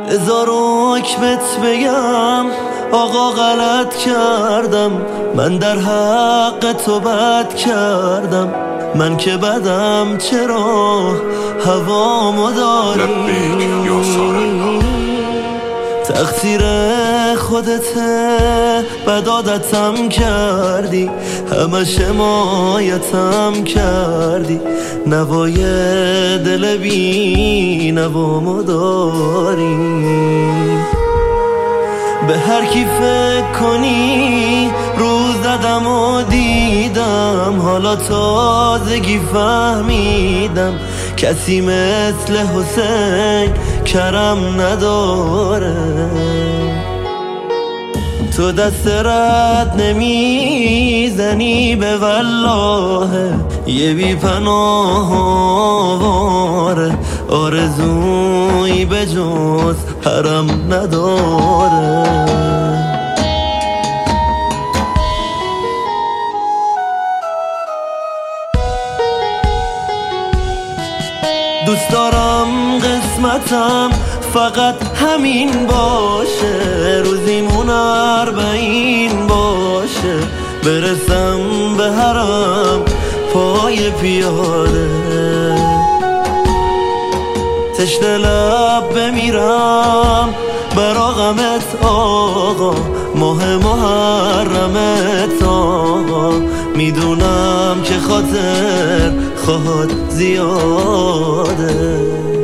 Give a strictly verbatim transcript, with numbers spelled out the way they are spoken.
هزار حکمت بگم آقا غلط کردم، من در حق تو بد کردم. من که بدم چرا هوامو داری؟ تقصیر خودته، بد عادتم کردی، همش حمایتم کردی. نوای دل بی نوامو داری. به هر کی فکر کنی روز زدم و دیدم، حالا تازگی فهمیدم کسی مثل حسین کرم نداره. تو دست رد نمیزنی به والله، یه بی پناه آواره، آرزویی به جز حرم نداره. دوست دارم قسمتم فقط همین باشه، روزیمون اربعین باشه، برسم به حرم پای پیاده. تشنه لب بمیرم برا غمت آقا، ماه محرمت آقا. میدونم که خاطر خواهد زیاده.